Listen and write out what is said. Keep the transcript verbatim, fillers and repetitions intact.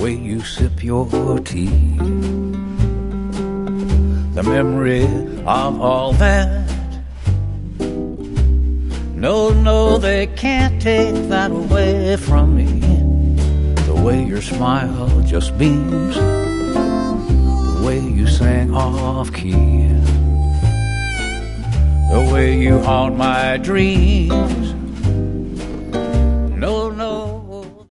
way you sip your tea, the memory of all that. No, no, they can't take that away from me. The way your smile just beams, the way you sang off key, the way you haunt my dreams.